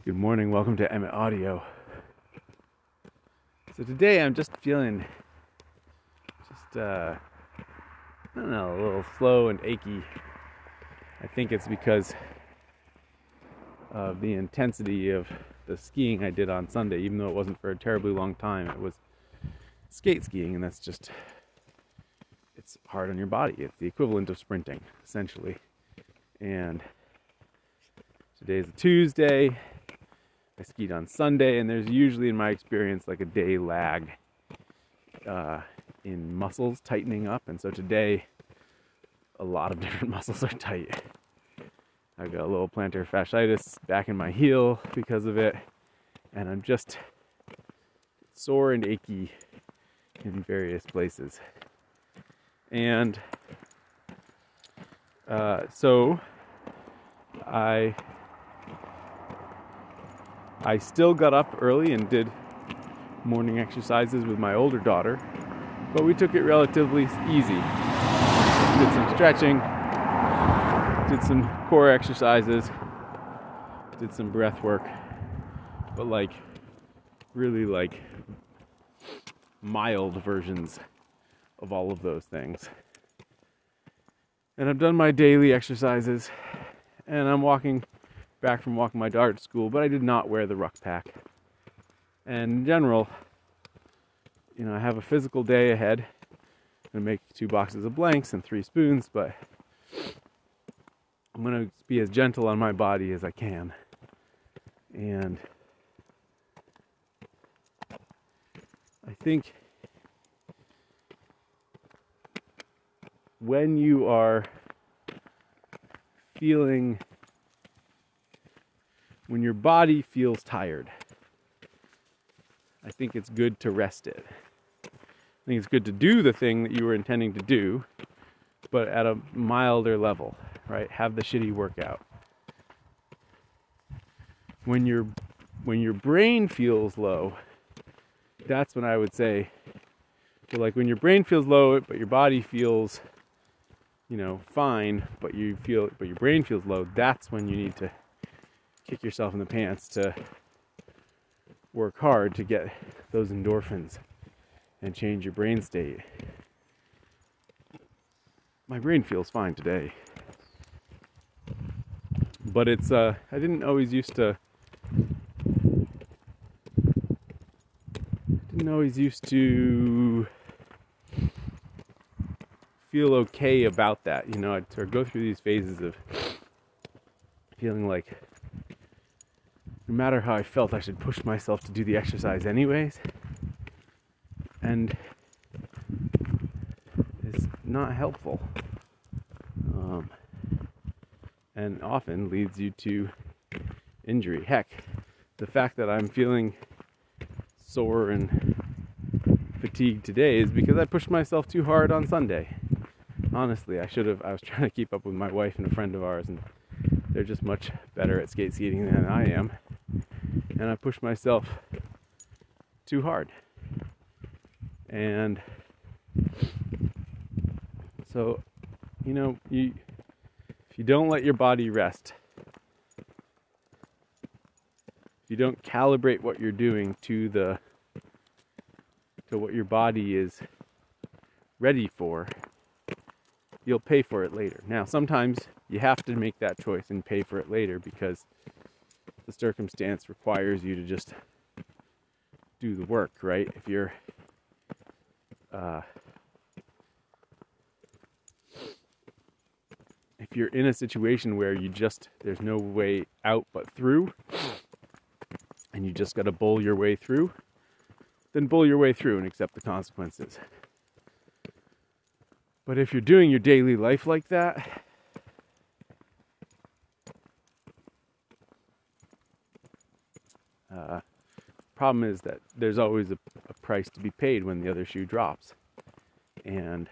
Good morning, welcome to Emmett Audio. So today I'm just feeling I don't know, a little slow and achy. I think it's because of the intensity of the skiing I did on Sunday, even though it wasn't for a terribly long time. It was skate skiing, and it's hard on your body. It's the equivalent of sprinting, essentially. And today's a Tuesday. I skied on Sunday, and there's usually, in my experience, like a day lag in muscles tightening up. And so today, a lot of different muscles are tight. I've got a little plantar fasciitis back in my heel because of it, and I'm just sore and achy in various places. And so I still got up early and did morning exercises with my older daughter, but we took it relatively easy. Did some stretching, did some core exercises, did some breath work, but really mild versions of all of those things. And I've done my daily exercises, and I'm back from walking my daughter to school, but I did not wear the ruck pack. And in general, I have a physical day ahead. I'm gonna make 2 boxes of blanks and 3 spoons, but I'm gonna be as gentle on my body as I can. And I think when you are when your body feels tired, I think it's good to rest it. I think it's good to do the thing that you were intending to do, but at a milder level, right? Have the shitty workout. When your brain feels low, that's when I would say, so like when your brain feels low, but your body feels, fine, but your brain feels low, that's when you need to kick yourself in the pants to work hard to get those endorphins and change your brain state. My brain feels fine today, but I didn't always used to feel okay about that. I'd sort of go through these phases of feeling like no matter how I felt, I should push myself to do the exercise anyways. And it's not helpful. And often leads you to injury. Heck, the fact that I'm feeling sore and fatigued today is because I pushed myself too hard on Sunday. Honestly, I was trying to keep up with my wife and a friend of ours, and they're just much better at skate skating than I am. And I pushed myself too hard. And so, if you don't let your body rest, if you don't calibrate what you're doing to what your body is ready for, you'll pay for it later. Now, sometimes you have to make that choice and pay for it later because the circumstance requires you to just do the work, right? If you're in a situation where there's no way out but through, and you just got to bull your way through, then bull your way through and accept the consequences. But if you're doing your daily life like that, problem is that there's always a price to be paid when the other shoe drops. And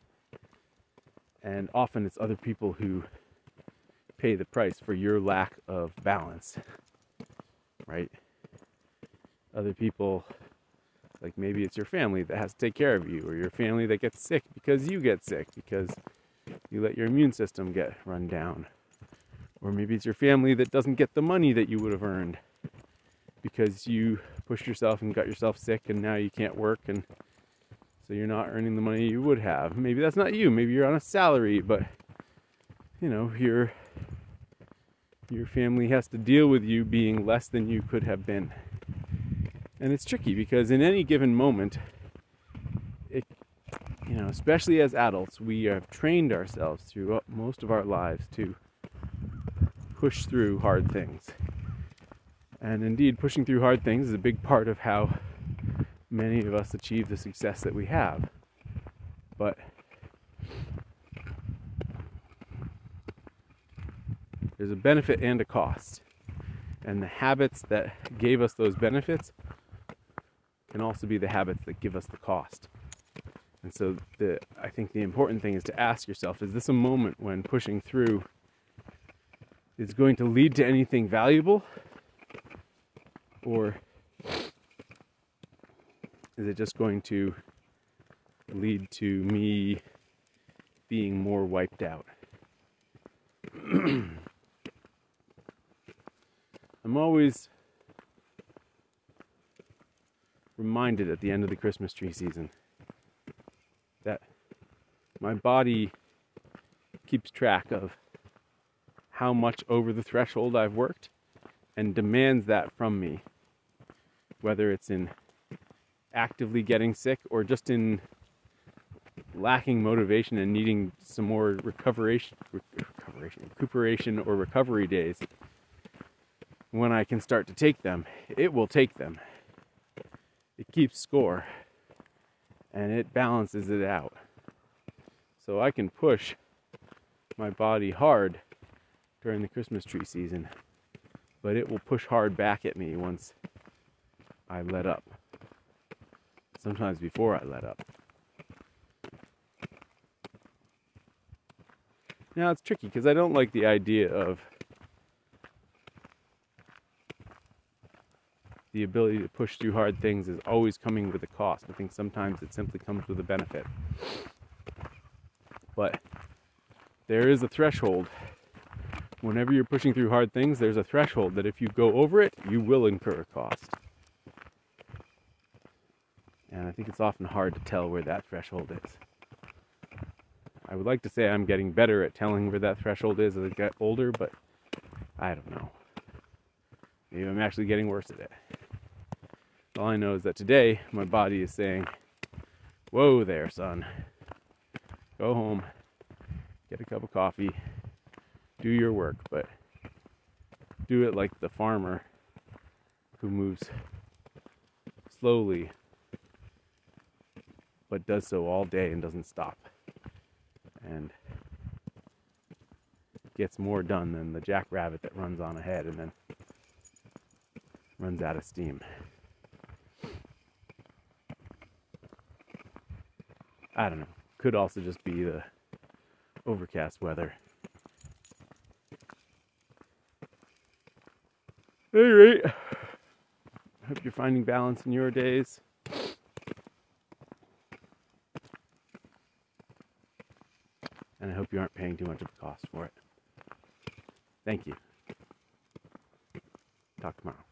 often it's other people who pay the price for your lack of balance, right? Other people, like maybe it's your family that has to take care of you, or your family that gets sick because you get sick, because you let your immune system get run down. Or maybe it's your family that doesn't get the money that you would have earned. because you pushed yourself and got yourself sick and now you can't work, and so you're not earning the money you would have. Maybe that's not you. Maybe you're on a salary, but you know, your family has to deal with you being less than you could have been. And it's tricky because in any given moment, especially as adults, we have trained ourselves through most of our lives to push through hard things. And indeed, pushing through hard things is a big part of how many of us achieve the success that we have. But there's a benefit and a cost. And the habits that gave us those benefits can also be the habits that give us the cost. And so I think the important thing is to ask yourself, is this a moment when pushing through is going to lead to anything valuable? Or is it just going to lead to me being more wiped out? I'm always reminded at the end of the Christmas tree season that my body keeps track of how much over the threshold I've worked and demands that from me, whether it's in actively getting sick or just in lacking motivation and needing some more recuperation or recovery days. When I can start to take them, it will take them. It keeps score and it balances it out. So I can push my body hard during the Christmas tree season, but it will push hard back at me once I let up. Sometimes before I let up. Now it's tricky because I don't like the idea of the ability to push through hard things is always coming with a cost. I think sometimes it simply comes with a benefit. But there is a threshold. Whenever you're pushing through hard things, there's a threshold that if you go over it, you will incur a cost. And I think it's often hard to tell where that threshold is. I would like to say I'm getting better at telling where that threshold is as I get older, but I don't know. Maybe I'm actually getting worse at it. All I know is that today, my body is saying, whoa there, son. Go home, get a cup of coffee, do your work, but do it like the farmer who moves slowly, but does so all day and doesn't stop. And gets more done than the jackrabbit that runs on ahead and then runs out of steam. I don't know. Could also just be the overcast weather. At any rate, I hope you're finding balance in your days. And I hope you aren't paying too much of a cost for it. Thank you. Talk tomorrow.